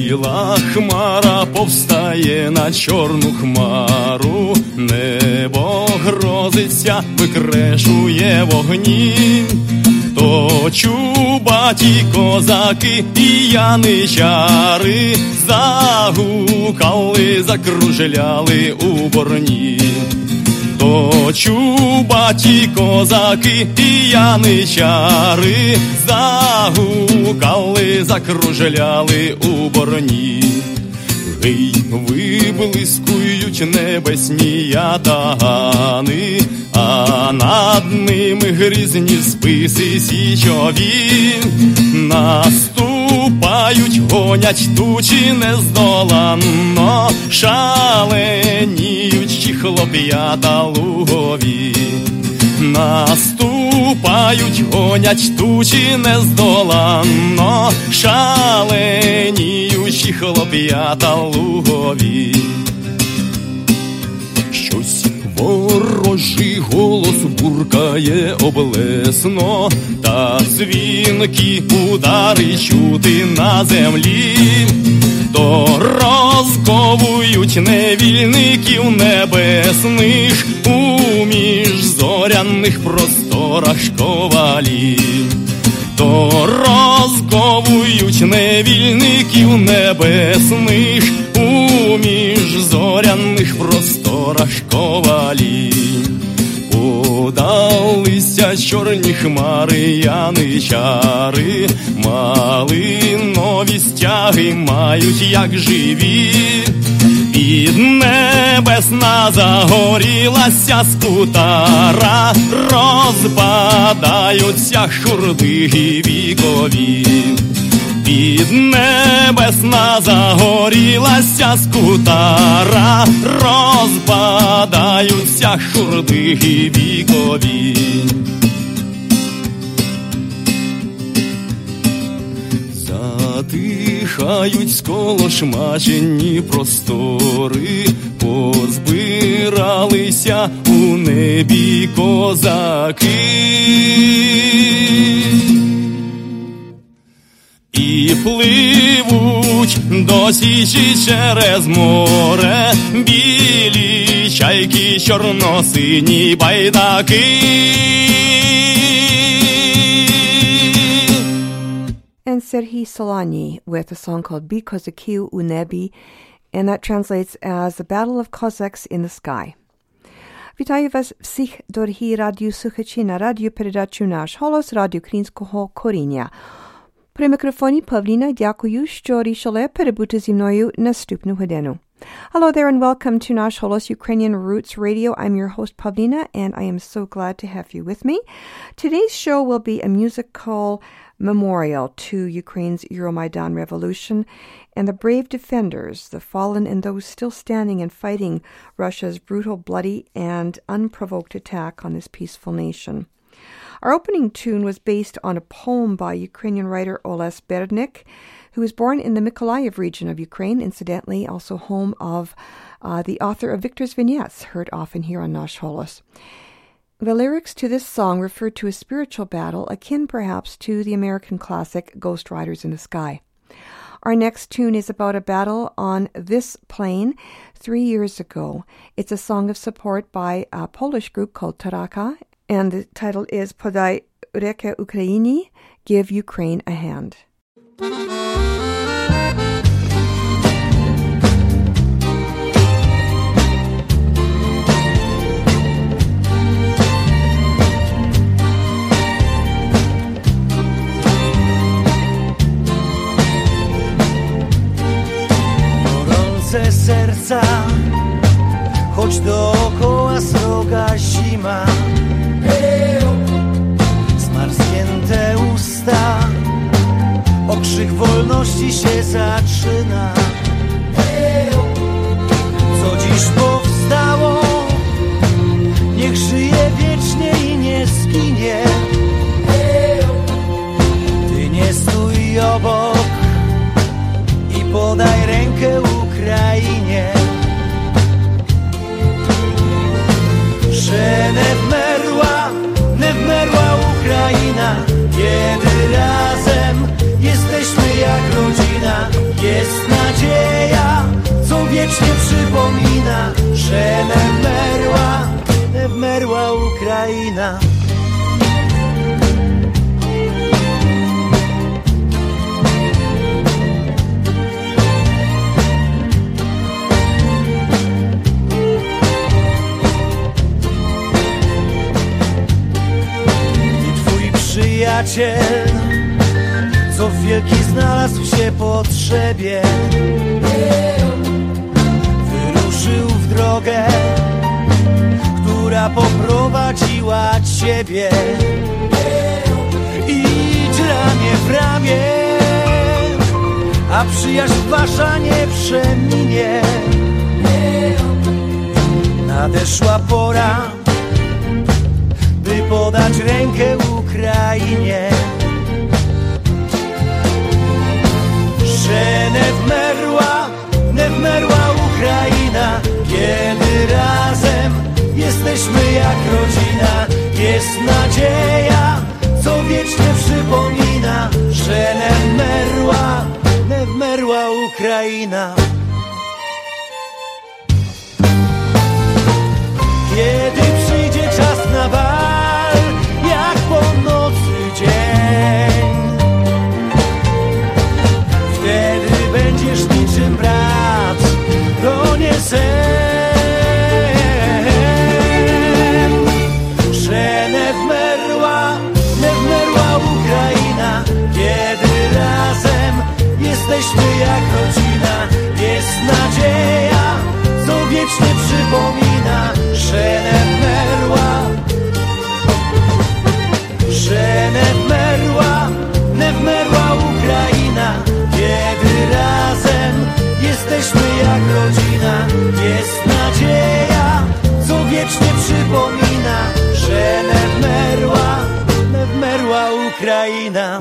Біла хмара повстає на чорну хмару, небо грозиться, викрешує вогні. То чубаті козаки і яничари загукали, закружляли у борні. То чубаті козаки і яничари загукали, закружляли у борні. Гей, виблискують небесні ятагани, а над ними грізні списи січові. Наступають, гонять тучі нездоланно, шаленіючі хлоп'ята лугові. Наступають, гонять тучі нездоланно, шаленіючі хлоп'ята лугові. Щось ворожий голос буркає облесно, та дзвінкі удари чути на землі. То розковують невільників небесних у міжзоряних просторах ковалі. То розковують невільників небесних у міжзоряних просторах ковалі. Подалися чорні хмари яничари, малинові стяги мають як живі. Під небесна загорілася скутара, розпадаються хурди вікові. Під небесна загорілася скутара, розпадаються хурди вікові. Затихають сколошмачені простори, позбиралися у небі козаки. І пливуть до січі через море білі чайки, чорно-сині байдаки. And Serhii Solani with a song called Bi Kozakів у небі, and that translates as The Battle of Cossacks in the Sky. Вітаю вас всіх, дорогі радіослухачі, на радіопередачу «Наш голос» Радіо Українського коріння. При мікрофоні Павліна, дякую, що рішили перебути зі мною наступну годину. Hello there and welcome to Nash Holos Ukrainian Roots Radio. I'm your host Pavlina and I am so glad to have you with me. Today's show will be a musical memorial to Ukraine's Euromaidan revolution and the brave defenders, the fallen and those still standing and fighting Russia's brutal, bloody and unprovoked attack on this peaceful nation. Our opening tune was based on a poem by Ukrainian writer Oles Bernik, who was born in the Mykolaiv region of Ukraine, incidentally also home of the author of Victor's Vignettes, heard often here on Nash Holos. The lyrics to this song refer to a spiritual battle akin perhaps to the American classic Ghost Riders in the Sky. Our next tune is about a battle on this plain 3 years ago. It's a song of support by a Polish group called Taraka, and the title is Podaj rękę Ukrainie, Give Ukraine a Hand. Gorące serca, choć dookoła sroga zima. Zmarznięte usta, okrzyk wolności się zaczyna. Co dziś powstało, niech żyje wiecznie i nie zginie. Ty nie stój obok i podaj rękę Ukrainie. Że nie wmerła Ukraina, kiedy razem jesteśmy jak rodzina. Jest wiecznie przypomina, że nie wmerła Ukraina. Przyjaciel, co wielki znalazł się potrzebie, wyruszył w drogę, która poprowadziła ciebie. Idź ramię w ramię, a przyjaźń wasza nie przeminie. Nadeszła pora, by podać rękę Ukrainie. Że nie wmerła Ukraina, kiedy razem jesteśmy jak rodzina. Jest nadzieja, co wiecznie przypomina, że nie wmerła Ukraina. Kiedy przyjdzie czas na bal, jak po nocy dzień, wtedy będziesz niczym brat, to nie sen. Że nie wmerła Ukraina, kiedy razem jesteśmy jak rodzina. Jest nadzieja, co wiecznie przypomina, że nie wmerła Ukraina, kiedy razem jesteśmy jak rodzina. Jest nadzieja, co wiecznie przypomina, że nie wmerła Ukraina.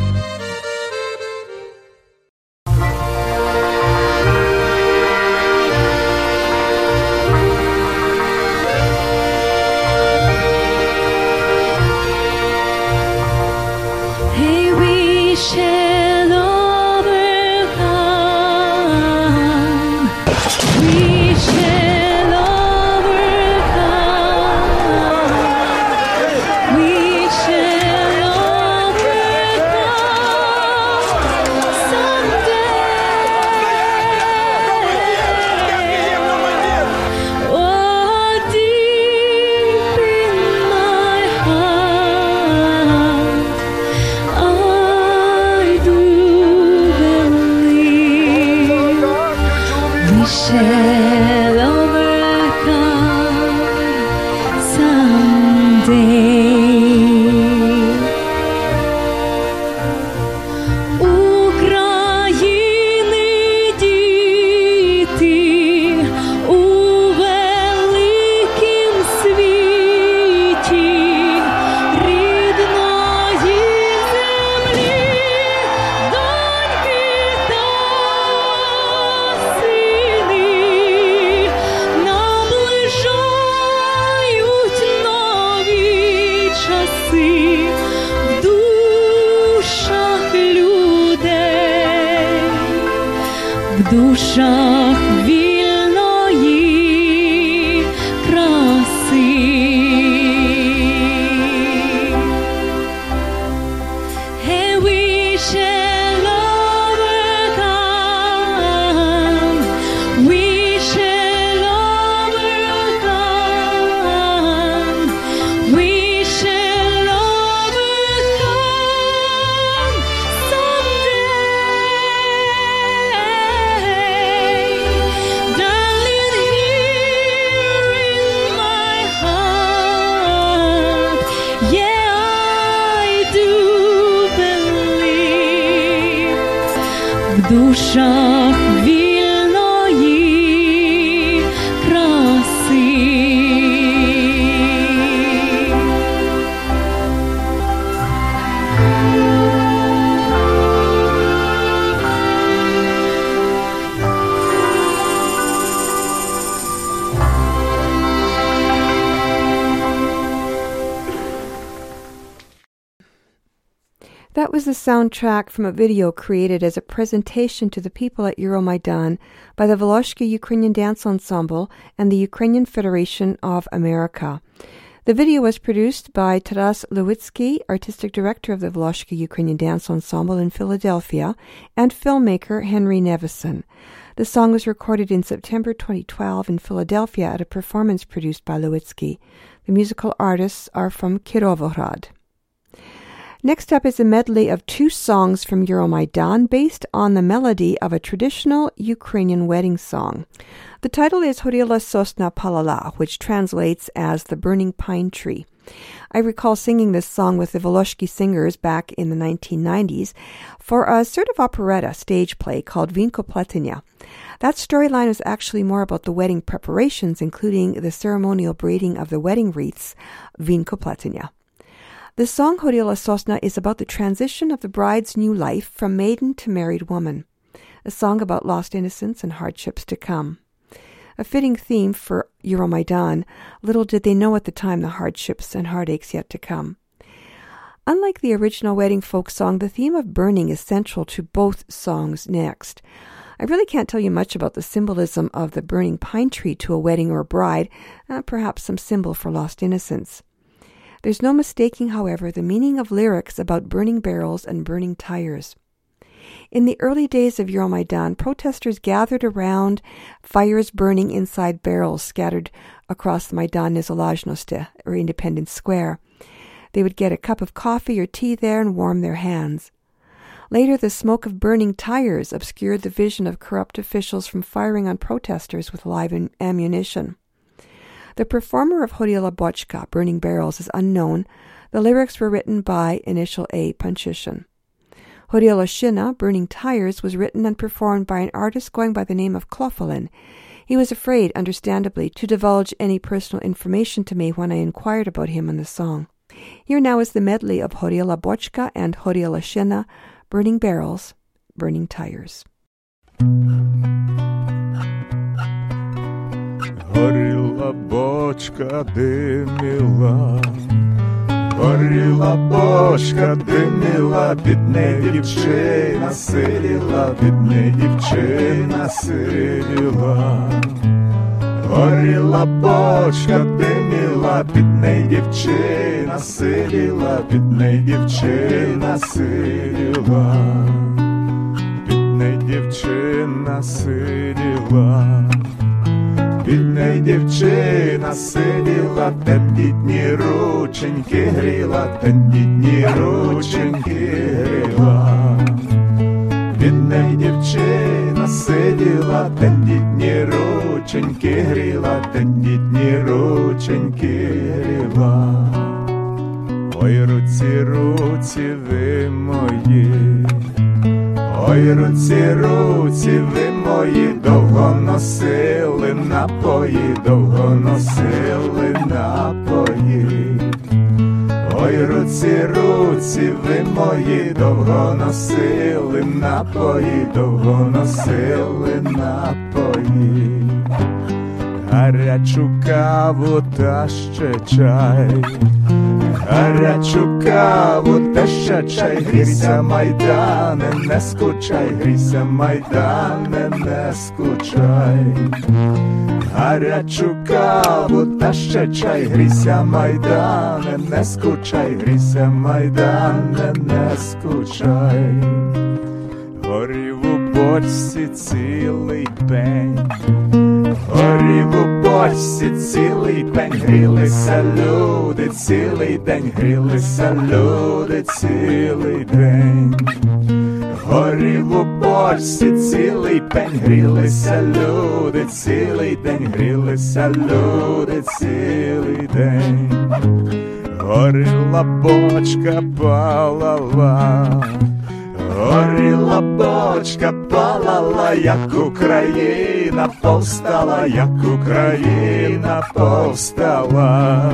душах вільної краси. And we shall overcome, we shall overcome, we shall overcome someday. Darling, here in my heart, yeah, I do believe в душах вільної краси. That was the soundtrack from a video created as a presentation to the people at Euromaidan by the Volozhsky Ukrainian Dance Ensemble and the Ukrainian Federation of America. The video was produced by Taras Lewitsky, artistic director of the Volozhsky Ukrainian Dance Ensemble in Philadelphia, and filmmaker Henry Nevison. The song was recorded in September 2012 in Philadelphia at a performance produced by Lewitsky. The musical artists are from Kirovohrad. Next up is a medley of 2 songs from Euromaidan based on the melody of a traditional Ukrainian wedding song. The title is Horila Sosna Palala, which translates as The Burning Pine Tree. I recall singing this song with the Volozhsky singers back in the 1990s for a sort of operetta stage play called Vinkopletenia. That storyline is actually more about the wedding preparations, including the ceremonial braiding of the wedding wreaths, Vinkopletenia. The song Horila Sosna is about the transition of the bride's new life from maiden to married woman, a song about lost innocence and hardships to come. A fitting theme for Euromaidan, little did they know at the time the hardships and heartaches yet to come. Unlike the original wedding folk song, the theme of burning is central to both songs next. I really can't tell you much about the symbolism of the burning pine tree to a wedding or a bride, perhaps some symbol for lost innocence. There's no mistaking, however, the meaning of lyrics about burning barrels and burning tires. In the early days of Euromaidan, protesters gathered around fires burning inside barrels scattered across the Maidan Nezalezhnosti, or Independence Square. They would get a cup of coffee or tea there and warm their hands. Later, the smoke of burning tires obscured the vision of corrupt officials from firing on protesters with live ammunition. The performer of Horila Bochka, Burning Barrels, is unknown. The lyrics were written by Initial A. Panchishin. Horila Shina, Burning Tires, was written and performed by an artist going by the name of Klofalin. He was afraid, understandably, to divulge any personal information to me when I inquired about him in the song. Here now is the medley of Horila Bochka and Horila Shina, Burning Barrels, Burning Tires. Горіла бочка диміла, горіла бочка диміла, під неї дівчина сиділа, під неї дівчина сиділа. Горіла бочка диміла, під неї дівчина сиділа, під неї дівчина сиділа, під неї дівчина сиділа. Бідна дівчина сиділа, тендітні рученьки гріла, тендітні рученьки гріла. Бідна дівчина сиділа, тендітні рученьки гріла, тендітні рученьки гріла. Ой, руці, руці ви мої, ой, руці, руці ви мої, довго носили напої, довго носили напої. Ой, руці, руці ви мої, довго носили напої, довго носили напої. Гарячу каву та ще чай, гарячу каву та ще чай, грійся, Майдане, не скучай, грійся, Майдане, не скучай. Гарячу каву та ще чай, грійся, Майдане, не скучай, грійся, Майдане, не скучай. Горів у бочці цілий пень, горів у бочці цілий пень, грілися люди цілий день, грілися люди цілий день. Горів у бочці цілий пень, грілися люди цілий день, грілися люди цілий день. Горіла бочка палала, горіла бочка палала, як Україна повстала, як Україна повстала.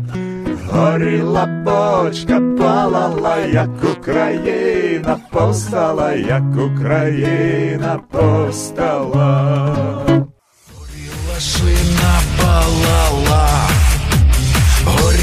Горіла бочка палала, як Україна повстала, як Україна повстала. Горіла шина палала, горіла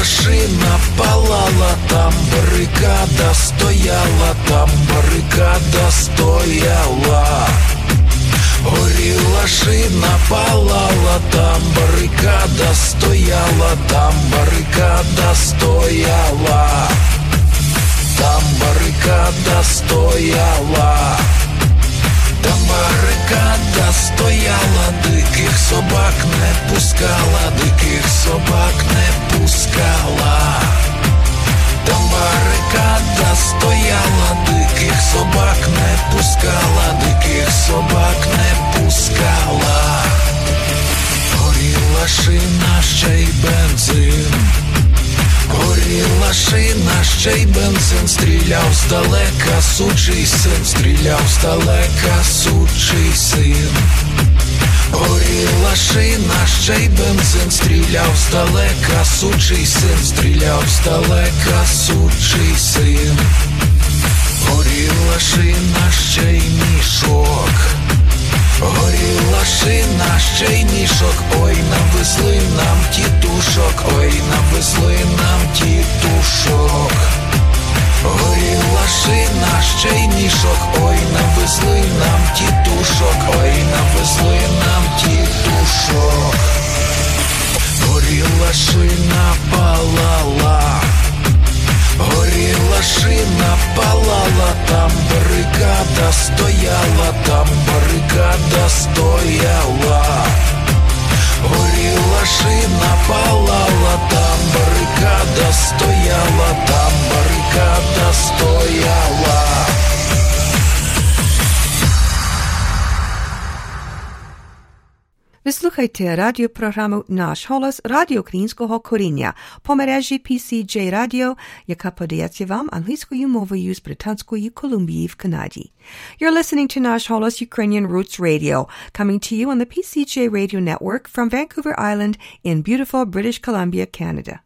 шина, палала, там барикада стояла, там барикада стояла. Горіла шина, палала, там барикада стояла, там барикада стояла, там барикада стояла, там барикада стояла, диких собак не пускала, диких собак не пускала. Там барикада стояла, диких собак не пускала, диких собак не пускала. Горіла шина, ще й бензин, горіла шина, ще й бензин, стріляв здалека сучий син, стріляв здалека сучий син. Горіла шина, ще й бензин, стріляв здалека сучий син, стріляв здалека сучий син. Горіла шина, ще й мішок, горіла шина, ще й мішок, ой, навезли нам тітушок, ой, навезли нам тітушок. Горіла шина, ще й мішок, ой, навезли нам тітушок, ой, навезли нам тітушок. Горіла шина, палала, горіла шина, палала, там барикада стояла, там барикада стояла. Горіла шина, палала, там барикада стояла, там барикада стояла. Ви слухаєте радіопрограму «Наш голос» радіо українського коріння по мережі PCJ Radio, яка подається вам англійською мовою з Британської Колумбії в Канаді. You're listening to «Наш голос» Ukrainian Roots Radio, coming to you on the PCJ Radio Network from Vancouver Island in beautiful British Columbia, Canada.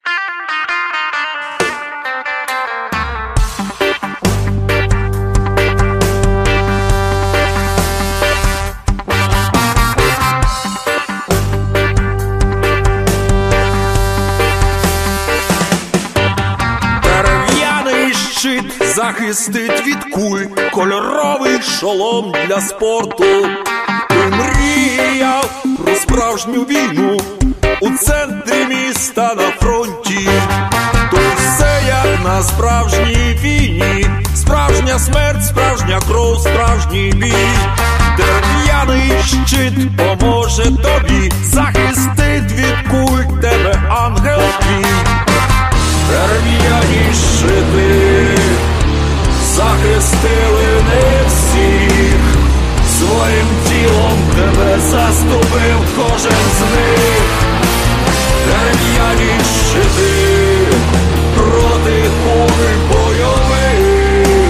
Захистить від куль кольоровий шолом для спорту. Ти мріяв про справжню війну у центрі міста на фронті. То все як на справжній війні, справжня смерть, справжня кров, справжній бій. Дерев'яний щит поможе тобі, захистить від куль тебе ангел твій. Дерев'яні щити захистили не всіх, своїм тілом тебе заступив кожен з них. Дерев'яні щити проти куль бойових.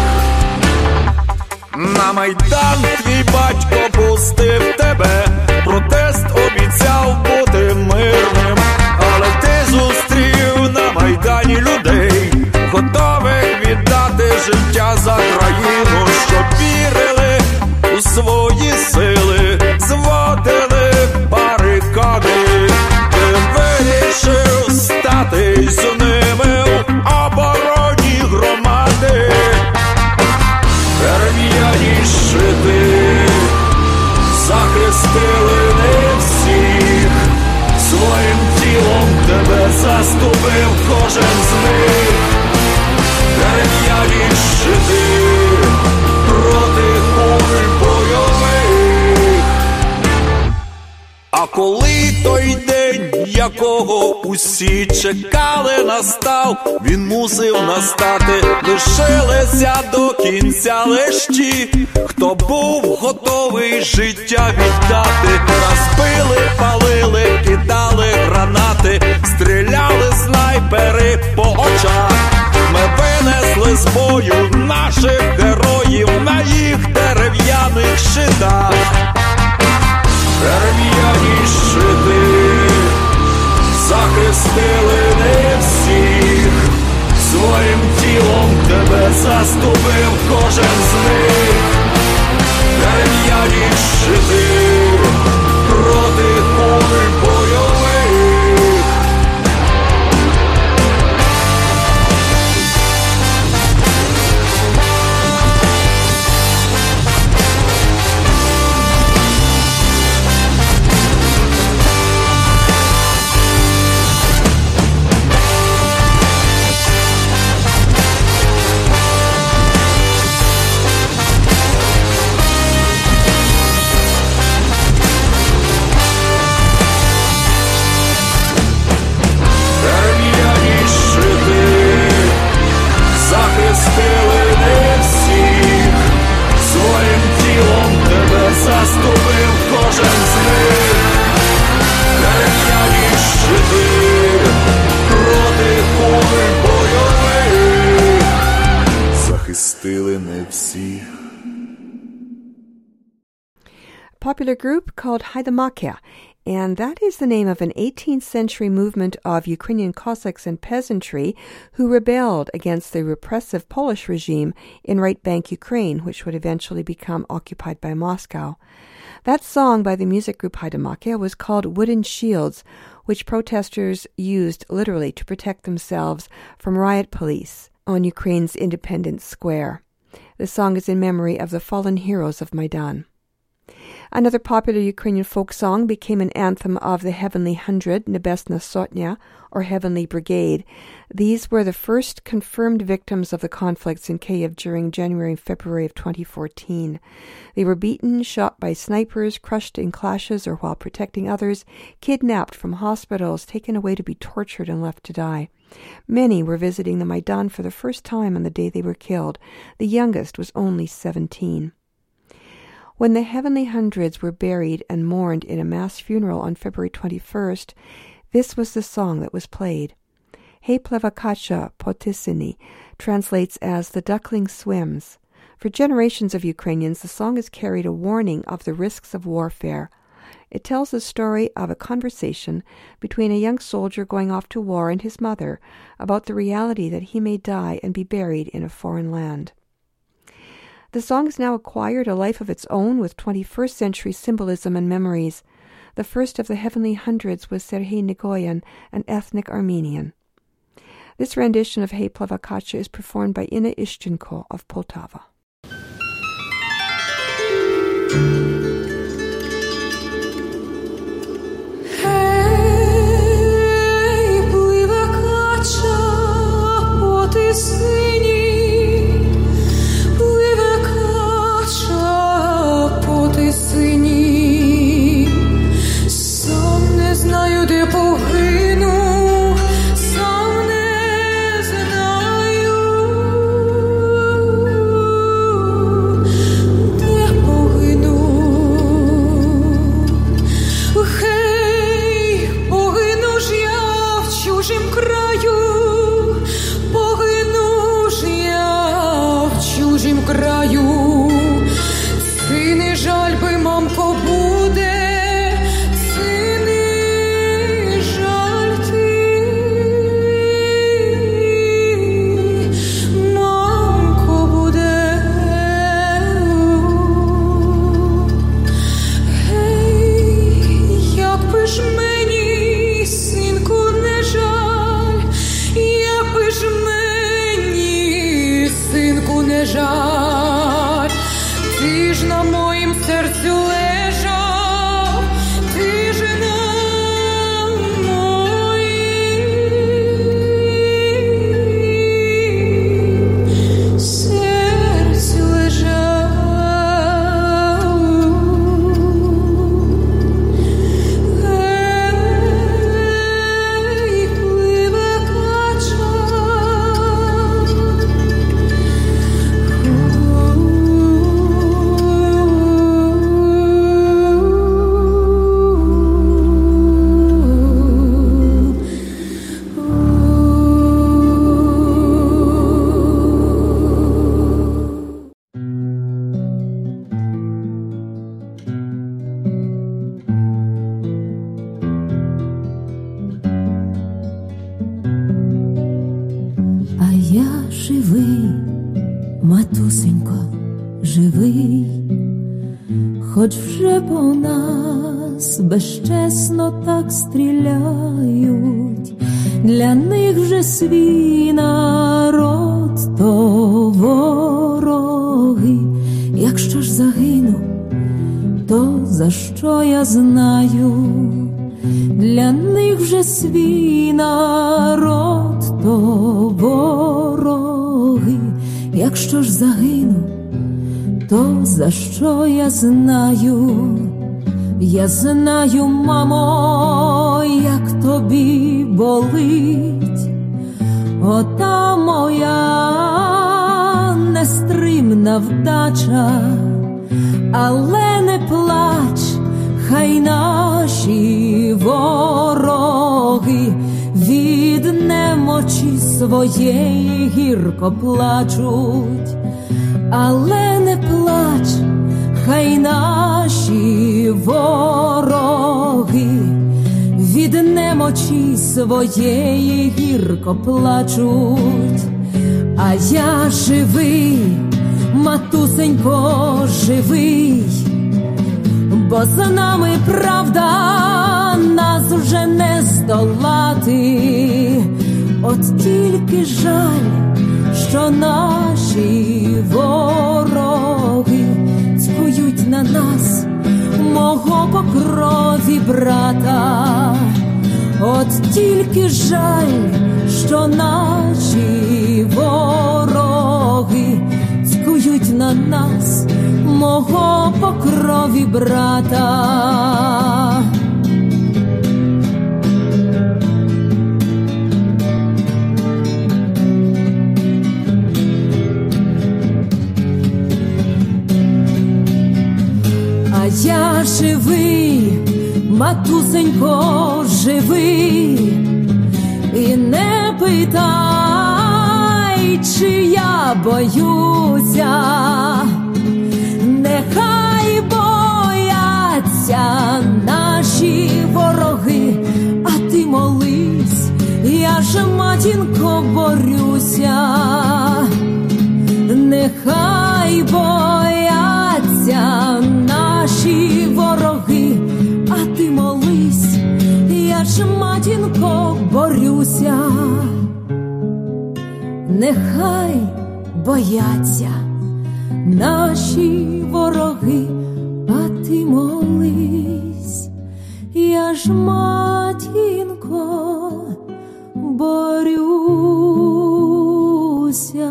На Майдан твій батько пустив тебе, протест обіцяв бути мирним, але ти зустрів на Майдані людей, готових віддати життя за країну, щоб вірили у свої сили, зводили барикади. Ти вирішив стати з ними в обороні громади. Дерев'яні щити захистили не всіх, своїм тілом тебе заступив кожен з них. Дерев'яні щити проти куль бойових. А коли той день, якого усі чекали, настав, він мусив настати. Лишилися до кінця лиш ті, хто був готовий життя віддати. Нас били, палили, кидали гранати, стріляли снайпери по очах. Ми винесли з бою наших героїв на їх дерев'яних щитах. Дерев'яні щити захистили не всіх, своїм тілом тебе заступив кожен з них. Дерев'яні щити проти куль бойових. popular group called Haidamakia, and that is the name of an 18th century movement of Ukrainian Cossacks and peasantry who rebelled against the repressive Polish regime in Right Bank, Ukraine, which would eventually become occupied by Moscow. That song by the music group Haidamakia was called Wooden Shields, which protesters used literally to protect themselves from riot police on Ukraine's Independence Square. The song is in memory of the fallen heroes of Maidan. Another popular Ukrainian folk song became an anthem of the Heavenly Hundred, Nebesna Sotnya, or Heavenly Brigade. These were the first confirmed victims of the conflicts in Kyiv during January and February of 2014. They were beaten, shot by snipers, crushed in clashes or while protecting others, kidnapped from hospitals, taken away to be tortured and left to die. Many were visiting the Maidan for the first time on the day they were killed. The youngest was only 17. When the Heavenly Hundreds were buried and mourned in a mass funeral on February 21st, this was the song that was played. Hey Plevakacha Potisini translates as The Duckling Swims. For generations of Ukrainians, the song has carried a warning of the risks of warfare. It tells the story of a conversation between a young soldier going off to war and his mother about the reality that he may die and be buried in a foreign land. The song has now acquired a life of its own with 21st century symbolism and memories. The first of the Heavenly Hundreds was Serhii Nigoyan, an ethnic Armenian. This rendition of Hey Plevakacha is performed by Inna Ishchenko of Poltava. Хоч вже по нас безчесно так стріляють, для них вже свій народ то вороги. Якщо ж загину, то за що я знаю? Для них вже свій народ то вороги. Якщо ж загину, то за що я знаю? Я знаю, мамо, як тобі болить ота моя нестримна вдача. Але не плач, хай наші вороги від немочі своєї гірко плачуть. Але не плач, хай наші вороги від немочі своєї гірко плачуть, а я живий, матусенько, живий, бо за нами правда, нас вже не здолати. От тільки жаль, що наші вороги цькують на нас мого по крові брата. От тільки жаль, що наші вороги цькують на нас мого по крові брата. Я живий, матусенько, живий, і не питай, чи я боюся, нехай бояться наші вороги, а ти молись, я ж, матінко, борюся, нехай бояться наші вороги, а ти молись, я ж, матінко, борюся, нехай бояться наші вороги, а ти молись, я ж, матінко, борюся.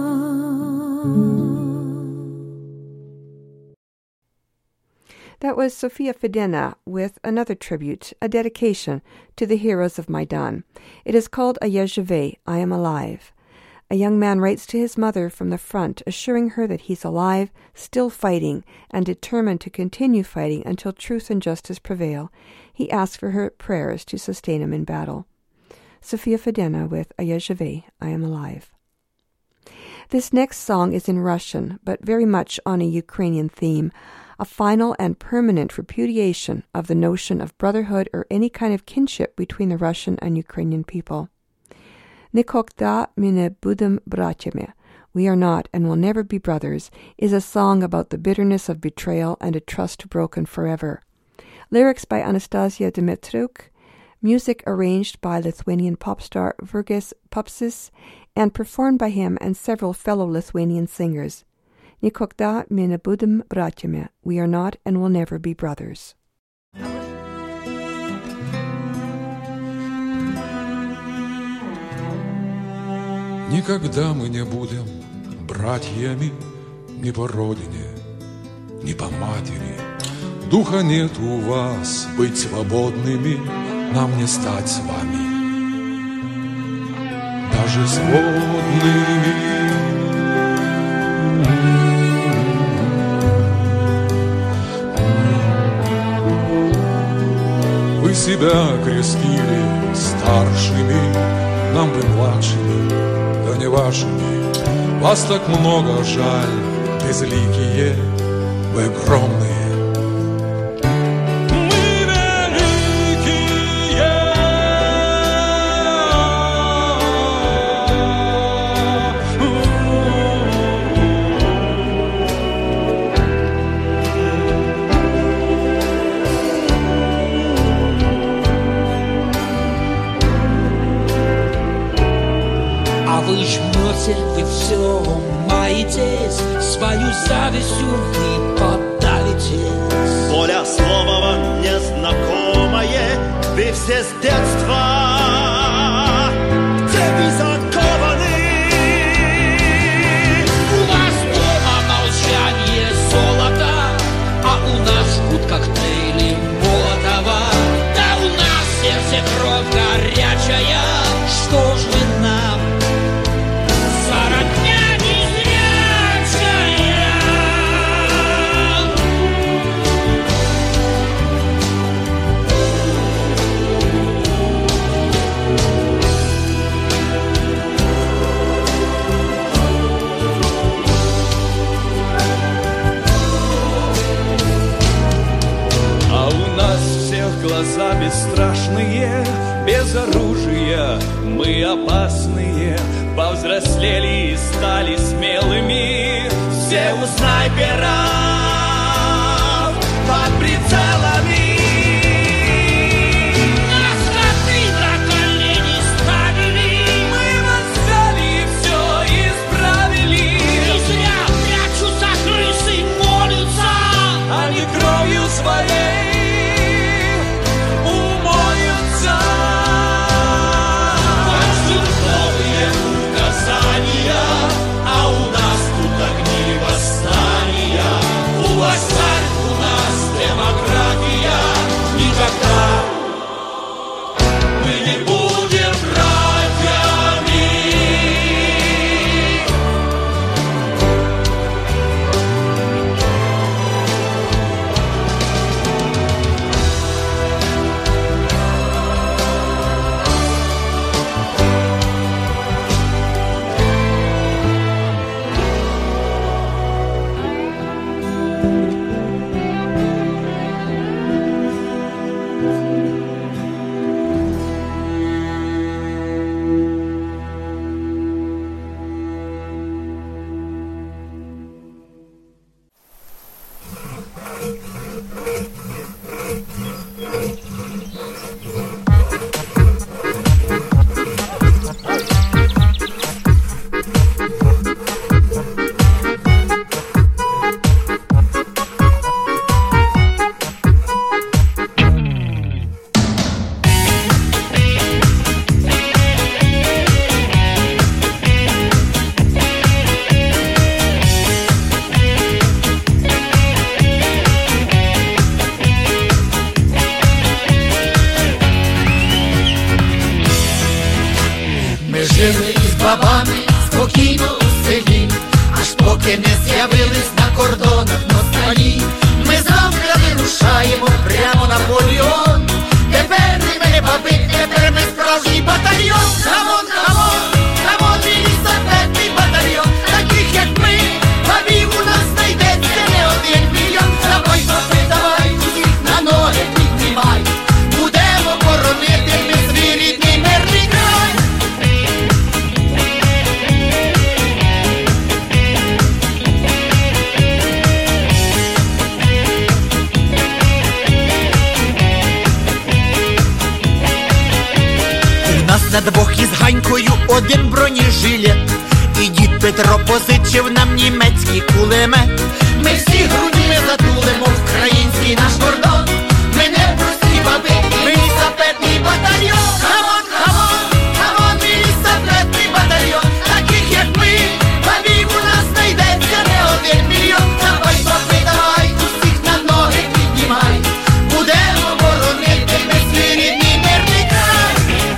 That was Sofia Fedena with another tribute, a dedication to the heroes of Maidan. It is called A Je vais, I am alive. A young man writes to his mother from the front, assuring her that he's alive, still fighting, and determined to continue fighting until truth and justice prevail. He asks for her prayers to sustain him in battle. Sofia Fedena with A Je vais, I am alive. This next song is in Russian, but very much on a Ukrainian theme, a final and permanent repudiation of the notion of brotherhood or any kind of kinship between the Russian and Ukrainian people. Nikokda my ne budem bratyami, we are not and will never be brothers, is a song about the bitterness of betrayal and a trust broken forever. Lyrics by Anastasia Dimitriuk, music arranged by Lithuanian pop star Virgis Popsis, and performed by him and several fellow Lithuanian singers. Nikokda my ne budem bratyami, we are not and will never be brothers. Никогда мы не будем братьями ни по родине, ни по матери. Духа нет у вас быть свободными, нам не стать с вами даже сводными. Вы себя крестили старшими, нам бы младшими, да не вашими. Вас так много жаль, безликие, вы огромные. Вы жмете, вы все маетесь, свою завистью вы подавитесь. Воля слова вам незнакомое, вы все с детства, где вы закованы. У вас дома молчание золота, а у нас жгут коктейли Молотова. Да у нас сердце кровь горячая, что ж вы нам? были опасные, повзрослели и стали смелыми. Все у снайперов под прицелами. Нас коты до колени ставили, Мы восстали и все исправили. и зря прячутся крысы, молятся. Они кровью своей умоются. Вас ждут новые указания, а у нас тут огни восстания. У вас царь, у нас демократия. Никогда мы не будем братьями. Ми жили із бабами спокійно у селі, аж поки не з'явились на кордонах москалі. Ми завтра вирушаємо прямо на полігон. Тепер ми не баби, тепер ми справжній батальйон. Камон, камон, камон, лісапетний батальйон. Таких як ми, бабів у нас знайдеться не 1 мільйон. Давай, баби, давай, усіх на ноги піднімай. Будемо боронити ми свій рідний мирний край. У нас на двох із Ганькою 1 бронежилет, і дід Петро позичив нам німецький кулемет. Ми всі грудьми затулимо український наш кордон. Ми не прості баби, ми лісапетний батальйон. Камон, камон, камон, ми лісапетний батальйон. Таких як ми, бабів у нас знайдеться не 1 мільйон. Давай, баби, давай, усіх на ноги піднімай. Будемо боронити ми свій рідний мирний край.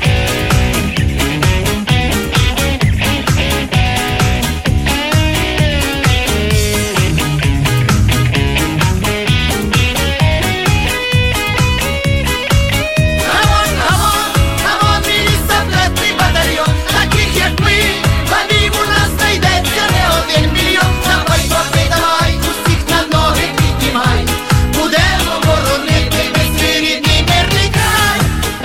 Камон, камон, камон, мій лісапетний батальйон. Таких як ми, бабів у нас знайдеться не 1 мільйон. Давай, баби, давай, усіх на ноги піднімай. Будемо боронити ми свій рідний мирний край.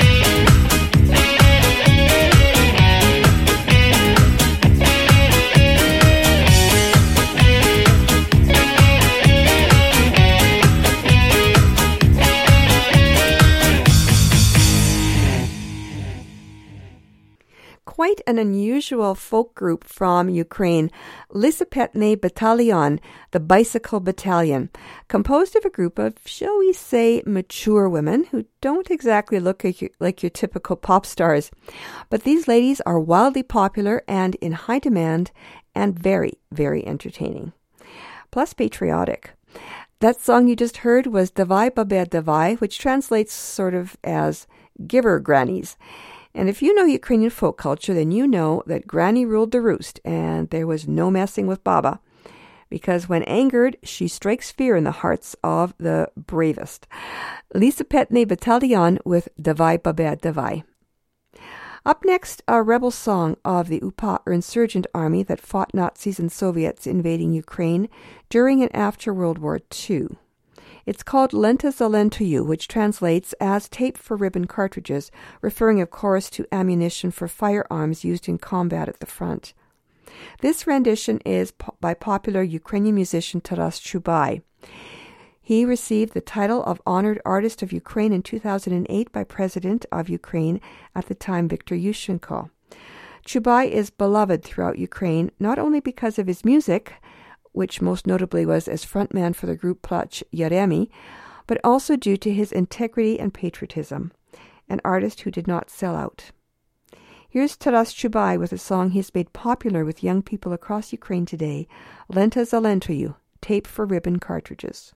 Quite an unusual folk group from Ukraine, Lysapetne Battalion, the Bicycle Battalion, composed of a group of, shall we say, mature women who don't exactly look like your typical pop stars. But these ladies are wildly popular and in high demand and very, very entertaining. Plus patriotic. That song you just heard was Davai Babet Davai, which translates sort of as giver grannies. And if you know Ukrainian folk culture, then you know that Granny ruled the roost and there was no messing with Baba. Because when angered, she strikes fear in the hearts of the bravest. Lysapetne Battalion with Davai Babet Davai. Up next, a rebel song of the UPA or insurgent army that fought Nazis and Soviets invading Ukraine during and after World War II. It's called Lenta Zalentoyu, which translates as tape for ribbon cartridges, referring of course to ammunition for firearms used in combat at the front. This rendition is by popular Ukrainian musician Taras Chubai. He received the title of Honored Artist of Ukraine in 2008 by President of Ukraine at the time, Viktor Yushchenko. Chubai is beloved throughout Ukraine, not only because of his music, which most notably was as frontman for the group Plach Yaremi, but also due to his integrity and patriotism, an artist who did not sell out. Here's Taras Chubai with a song he's made popular with young people across Ukraine today, Lenta Zalentoyu, tape for ribbon cartridges.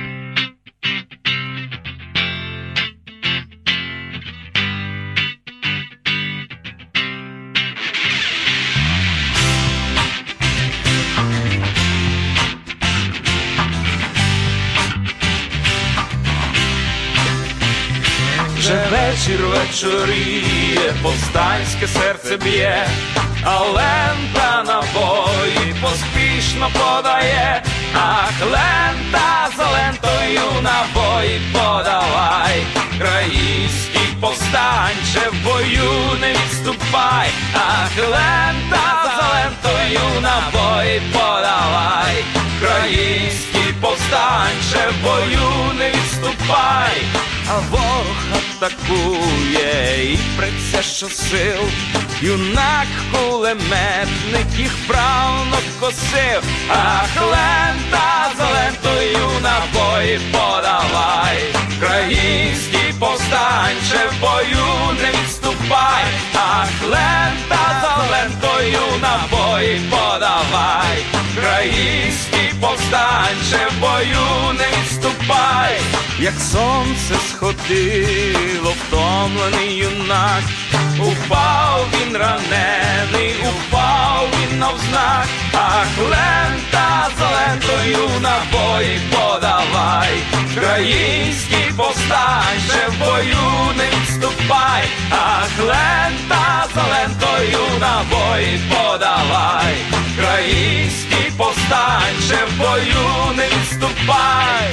Вже вечір вечоріє, повстанське серце б'є, а лента набої поспішно подає. Ах, лента за лентою набої подавай, країнський повстанче, в бою не відступай. Ах, лента за лентою набої подавай, країнський повстанче, в бою не відступай. А ворог атакує і преться щосил, юнак кулеметник їх вправно косив. Ах, лента за лентою набої подавай, країнський повстанче, в бою не відступай. Ах, лента за лентою набої подавай, країнський повстанче, в бою не відступай. Як сонце сходило, втомлений юнак, упав він ранений, упав він навзнак. Ах, лента за лентою набої подавай, країнський повстанче, в бою не відступай. Ах, лента за лентою набої подавай, країнський повстанче, в бою не відступай.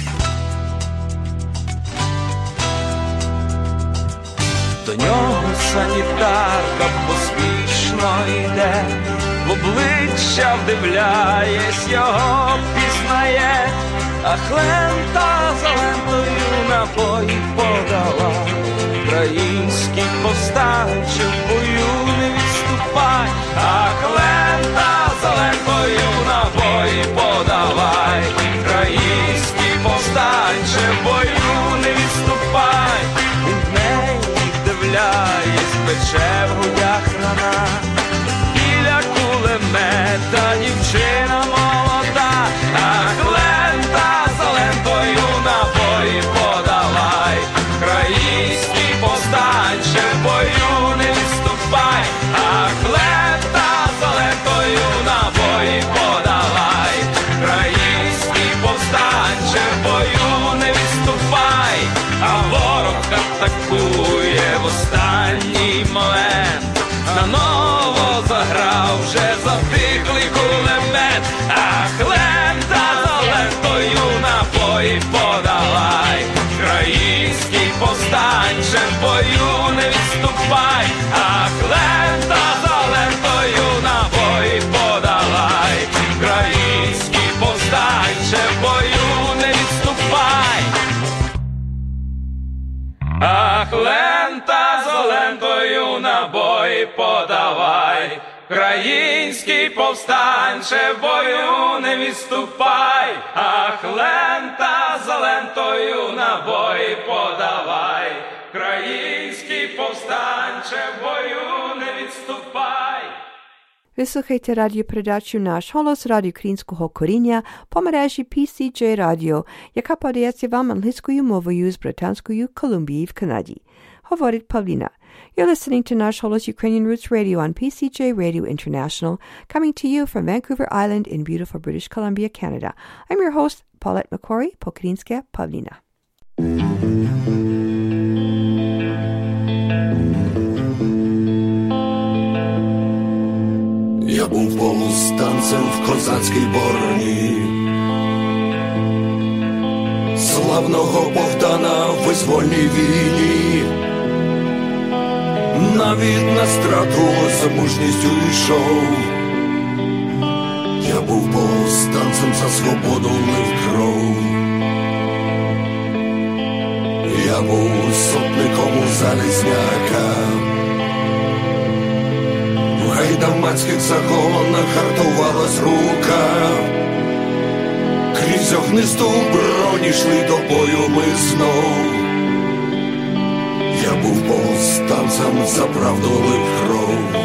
До нього санітарка поспішно йде, в обличчя вдивляєсь, його пізнає. Ах, лента за лентою набої подала, український повстанче, в бою не відступай. Ах, лента за лентою набої подавай, український повстанче, в бою не відступай. Пече в грудях рана, біля кулемета дівчина молода. Ах, лента за лентою набої подавай, український повстанче, в бою не відступай. Ах, лента за лентою набої подавай, український повстанче, в бою не відступай. А ворог атакує в останній момент, наново заграв вже затихлий кулемет. Ах, лента за лентою набої подавай, український повстанче, в бою не відступай. Ах, лента за лентою набої подавай, український повстанче, в бою не відступай. Ах, лента за лентою набої подавай, український повстанче, в бою не відступай. Ах, лента за лентою набої подавай, український повстанче, в бою не відступай. Ви слухаєте радіопередачу «Наш голос» радіоукраїнського коріння по мережі PCJ Radio, яка подається вам англійською мовою з Британської Колумбії в Канаді. Говорить Павліна. You're listening to Nash Holos Ukrainian Roots Radio on PCJ Radio International, coming to you from Vancouver Island in beautiful British Columbia, Canada. I'm your host, Paulette McQuarrie, по-українськи Павліна. Я був повстанцем в козацькій бороні, славного Богдана в визвольній війні. Навіть на страту за мужністю йшов. Я був повстанцем, за свободу лив кров. Я був сотником у Залізняка. В гайдамацьких загонах гартувалась рука. Крізь огнисту бронь йшли до бою ми знов. Я був повстанцем, за правду лив кров.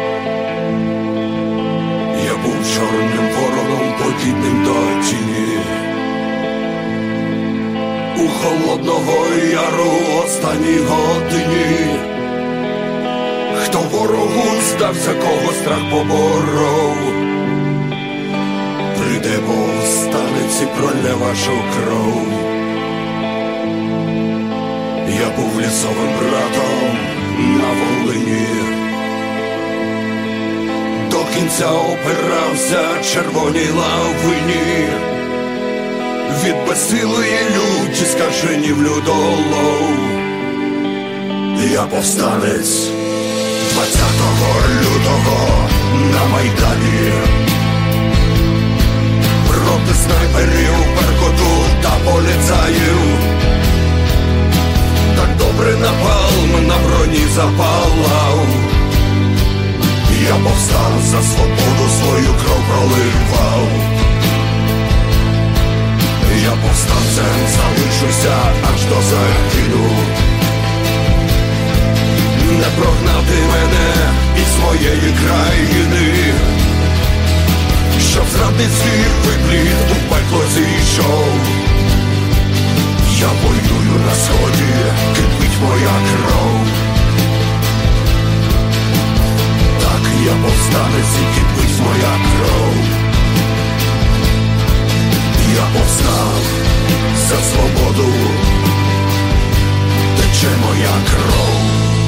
Я був чорним вороном, подібним до тіні. У холодного яру останній годині. Хто ворогу здався, кого страх поборов, прийде повстанець і пролє вашу кров. Я був лісовим братом на Волині. До кінця опирався червоній лавині. Від безсилої люті скаженів людолов. Я повстанець 20 лютого на Майдані. Проти снайперів, беркуту та поліцаїв. Так добре напалм на броні запалав. Я повстав, за свободу свою кров проливав. Я повстанцем залишуся аж до загину. Не прогнати мене із моєї країни. Щоб зрадницький виплід у пекло зійшов. Я воюю на сході, кипить моя кров. Так, я повстанець і кипить моя кров. Я повстав за свободу, тече моя кров.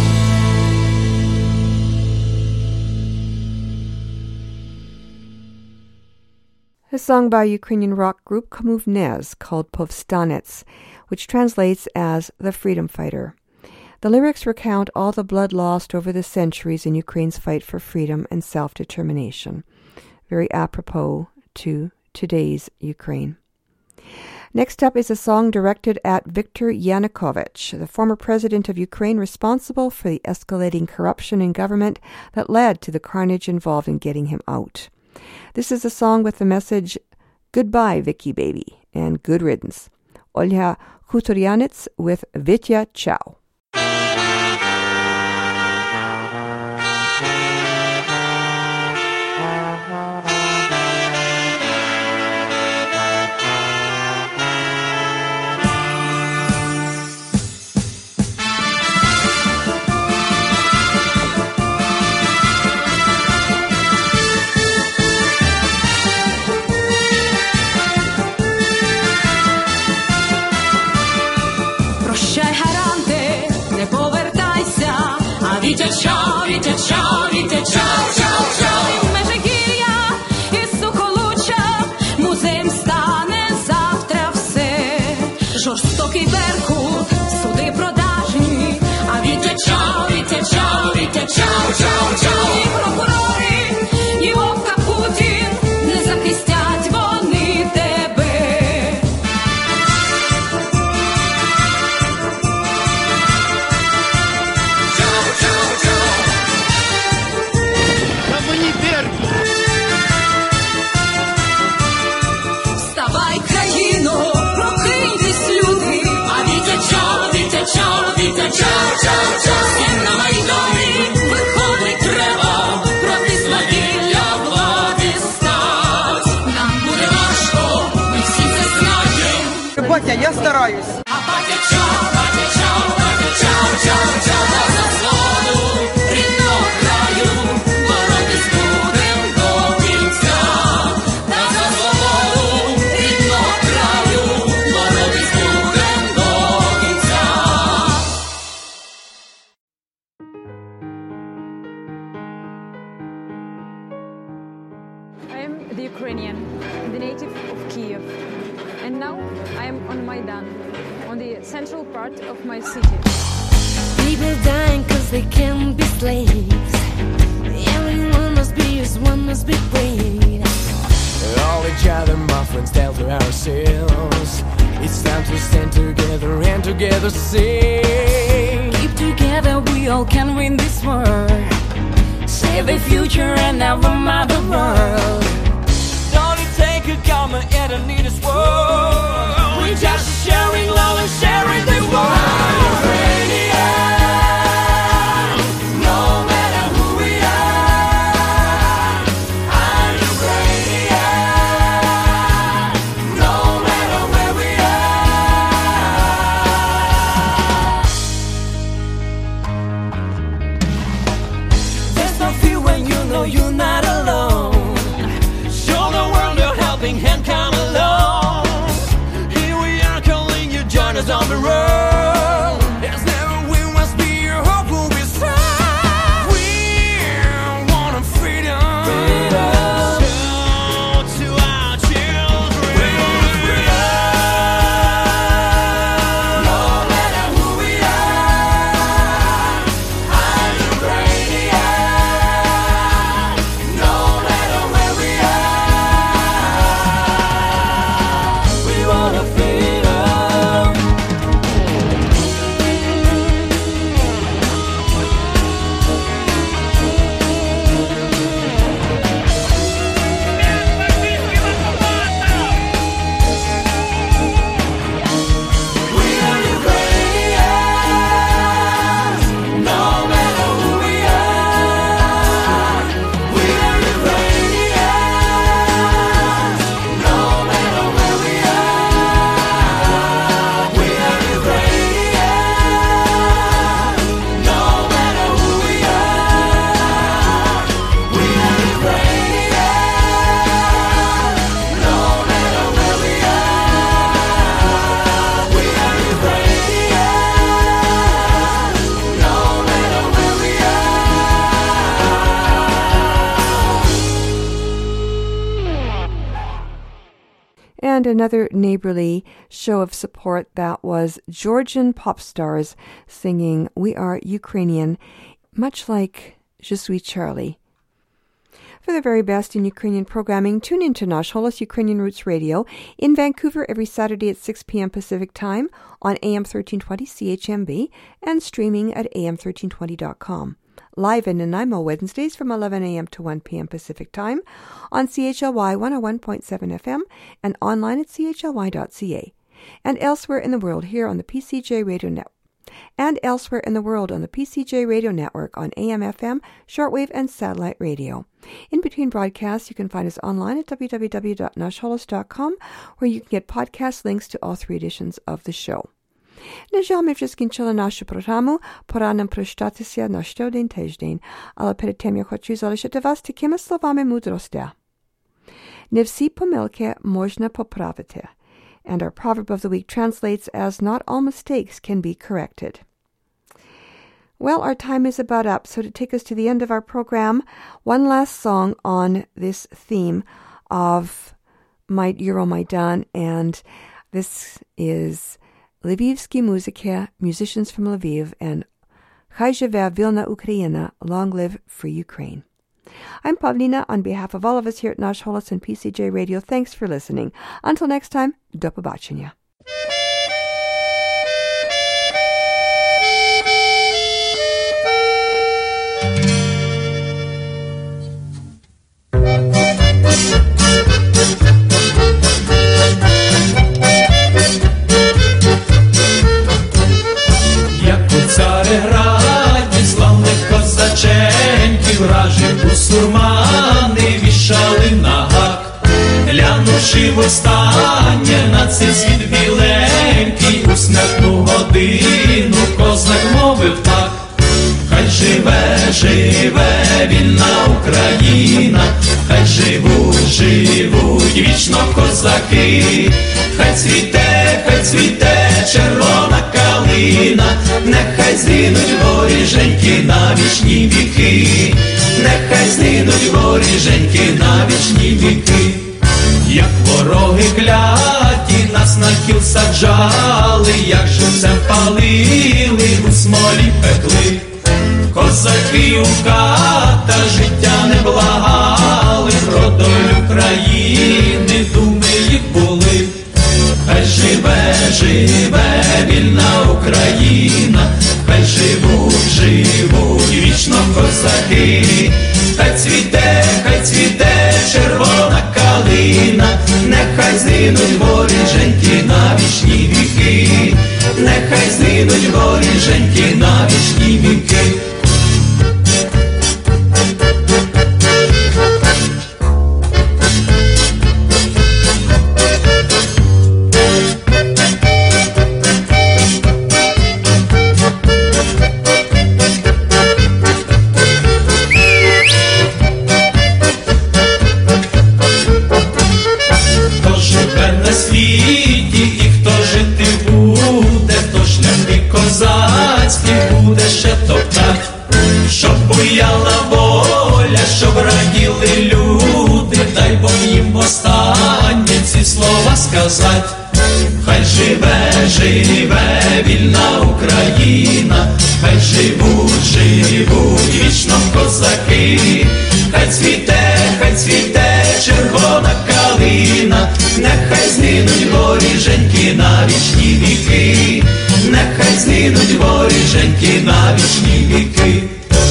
A song by Ukrainian rock group Komuvnez called Povstanets, which translates as the freedom fighter. The lyrics recount all the blood lost over the centuries in Ukraine's fight for freedom and self-determination. Very apropos to today's Ukraine. Next up is a song directed at Viktor Yanukovych, the former president of Ukraine responsible for the escalating corruption in government that led to the carnage involved in getting him out. This is a song with the message, "Goodbye, Vicky baby," and good riddance. Olha Khutoryanets with Vitya Chow. Вітя чау, Вітя чау, Вітя чау, чау, чау. Межигір'я і Сухолуччя, музеєм стане завтра все. Жорстокий Беркут, суди продажні, а Вітя чау, Вітя чау, Вітя чау, чау, чау. І прокурори, і Вовка Путін, не захистять вони тебе. Вставай, країно, прокиньтесь, люди, а Вітя чау, Вітя чау, Вітя чау, чау, чау. Всім на Майдані виходить треба, проти свавілля влади стать. Нам буде важко, ми всі це знаємо. Батя, я стараюсь. А батя чау, батя чау, батя чау, чау, чау. Та за свободу рідного краю боротись будем до кінця. Та за свободу рідного краю боротись будем до кінця. I am the Ukrainian, the native of Kiev. And now I am on Maidan, on the central part of my city. People dying cause they can't be slaves. Everyone must be as one must be brave. All each other, my friends, tell to ourselves. It's time to stand together and together sing. Keep together, we all can win this world. Save the future and our mother world. Don't it take a common enemy in this world? We're just sharing love and sharing the world. You're not alone. Show the world your helping hand, come along. Here we are calling you, join us on the road. As never we must be your hope will be strong. We want freedom. Show to our children. We want freedom. No matter who we are, I'm Ukrainian. And another neighborly show of support, that was Georgian pop stars singing We Are Ukrainian, much like Je suis Charlie. For the very best in Ukrainian programming, tune in to Nash Holos Ukrainian Roots Radio in Vancouver every Saturday at 6 p.m. Pacific Time on AM 1320 CHMB and streaming at am1320.com. Live in Nanaimo Wednesdays from 11 a.m. to 1 p.m. Pacific Time on CHLY 101.7 FM and online at chly.ca. And elsewhere in the world here on the PCJ Radio Network. And elsewhere in the world on the PCJ Radio Network on AM, FM, shortwave, and satellite radio. In between broadcasts, you can find us online at www.nashholos.com, where you can get podcast links to all 3 editions of the show. На жаль, ми вже скінчили нашу програму, пора нам прощатися на ще один тиждень, але перед тим я хочу залишити вас такими словами мудрості. Не всі помилки можна поправити. And our proverb of the week translates as, not all mistakes can be corrected. Well, our time is about up, so to take us to the end of our program, one last song on this theme of Euromaidan, and this is Lvivsky Muziki, musicians from Lviv, and Chai Живе Vilna Ukraina, long live free Ukraine. I'm Pavlina. On behalf of all of us here at Nash Holos and PCJ Radio, thanks for listening. Until next time, do побачення. Цареграді славних козаченьків, вражі бусурмани вішали на гак. Глянувши востаннє на цей світ біленький, у смертну годину козак мовив так: хай живе, живе вільна Україна, хай живуть, живуть вічно козаки, хай цвіте червона калина. Україна, нехай згинуть воріженьки на вічні віки, нехай згинуть воріженьки на вічні віки. Як вороги кляті нас на кіл саджали, як живцем палили, у смолі пекли. Козаки у ката життя не благали, про долю країни думи їх були. Хай живе, живе вільна Україна, хай живуть, живуть вічно козаки. Хай цвіте червона калина, нехай згинуть воріженьки на вічні віки, нехай згинуть воріженьки на вічні віки. Щоб буяла воля, щоб раділи люди, дай Бог їм востаннє ці слова сказать. Хай живе, живе вільна Україна, хай живуть, живуть вічно козаки. Хай цвіте червона калина, нехай згинуть воріженьки на вічні віки, нехай згинуть воріженьки на вічні віки.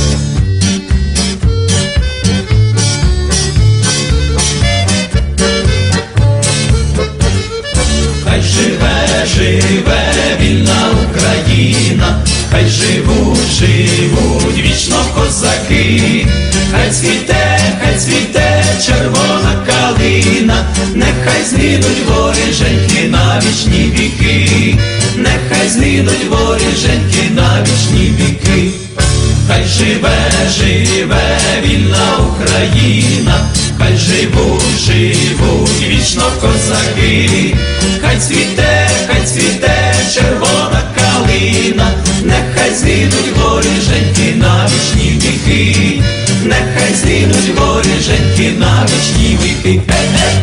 Хай живе, живе вільна Україна, хай живуть, живуть вічно козаки. Хай цвіте червона калина, нехай згинуть воріженьки на вічні віки, нехай згинуть воріженьки на вічні віки. Хай живе, живе вільна Україна, хай живуть, живуть вічно козаки. Хай цвіте червона калина, нехай згинуть воріженьки на вічні віки, нехай згинуть воріженьки на вічні віки.